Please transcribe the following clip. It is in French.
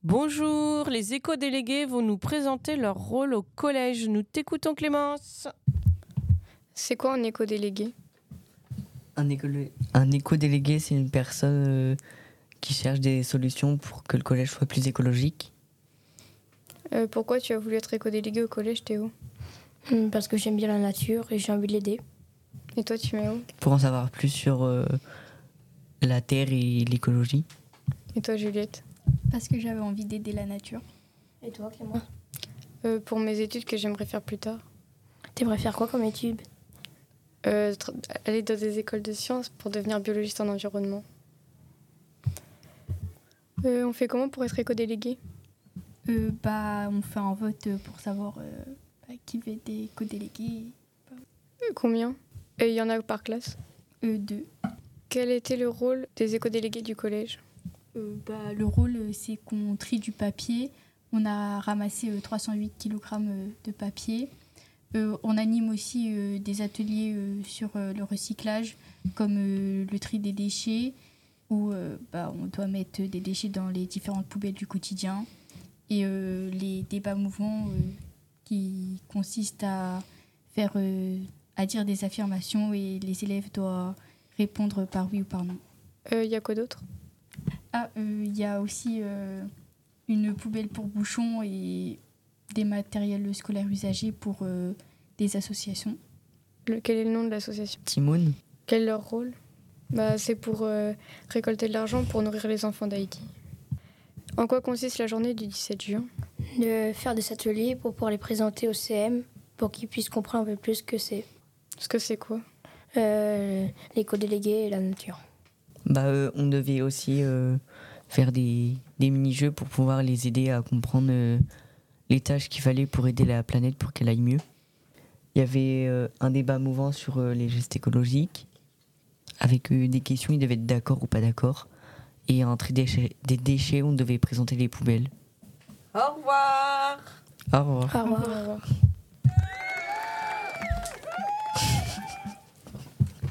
Bonjour, les éco-délégués vont nous présenter leur rôle au collège. Nous t'écoutons Clémence. C'est quoi un éco-délégué ? Un éco-délégué, c'est une personne qui cherche des solutions pour que le collège soit plus écologique. Pourquoi tu as voulu être éco-délégué au collège, Théo ? Parce que j'aime bien la nature et j'ai envie de l'aider. Et toi, tu mets où ? Pour en savoir plus sur la terre et l'écologie. Et toi, Juliette ? Parce que j'avais envie d'aider la nature. Et toi, Clément ? Pour mes études que j'aimerais faire plus tard. T'aimerais faire quoi comme étude ? Aller dans des écoles de sciences pour devenir biologiste en environnement. On fait comment pour être éco-délégué ? On fait un vote pour savoir qui va être éco-délégué. Combien ? Et il y en a par classe ? 2. Quel était le rôle des éco-délégués du collège ? Le rôle, c'est qu'on trie du papier. On a ramassé 308 kg de papier. On anime aussi des ateliers sur le recyclage, comme le tri des déchets, où on doit mettre des déchets dans les différentes poubelles du quotidien. Et les débats mouvants qui consistent à dire des affirmations et les élèves doivent répondre par oui ou par non. Il y a quoi d'autre ? Il y a aussi une poubelle pour bouchons et des matériels scolaires usagés pour des associations. Quel est le nom de l'association ? Timoun. Quel est leur rôle ? C'est pour récolter de l'argent pour nourrir les enfants d'Haïti. En quoi consiste la journée du 17 juin ? De faire des ateliers pour pouvoir les présenter au CM, pour qu'ils puissent comprendre un peu plus ce que c'est. Ce que c'est quoi ? L'éco-délégué et la nature. On devait aussi faire des mini-jeux pour pouvoir les aider à comprendre les tâches qu'il fallait pour aider la planète pour qu'elle aille mieux. Il y avait un débat mouvant sur les gestes écologiques, avec des questions, ils devaient être d'accord ou pas d'accord. Et un tri des déchets, on devait présenter les poubelles. Au revoir. Au revoir. Au revoir. Au revoir.